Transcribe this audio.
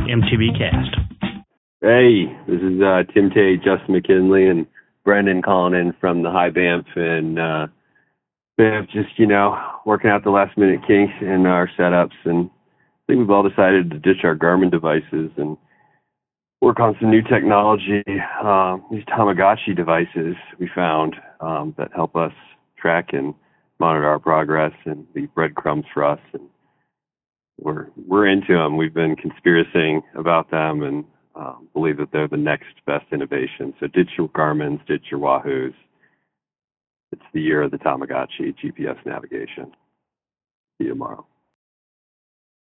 MTB Cast. Hey, this is Tim Tate, Justin McKinley, and Brendan calling in from the High Banff, and Banff just, working out the last minute kinks in our setups, and I think we've all decided to ditch our Garmin devices and work on some new technology, these Tamagotchi devices we found that help us track and monitor our progress and leave breadcrumbs for us. And we're into them. We've been conspiracying about them and believe that they're the next best innovation. So ditch your Garmins, ditch your Wahoos. It's the year of the Tamagotchi GPS navigation. See you tomorrow.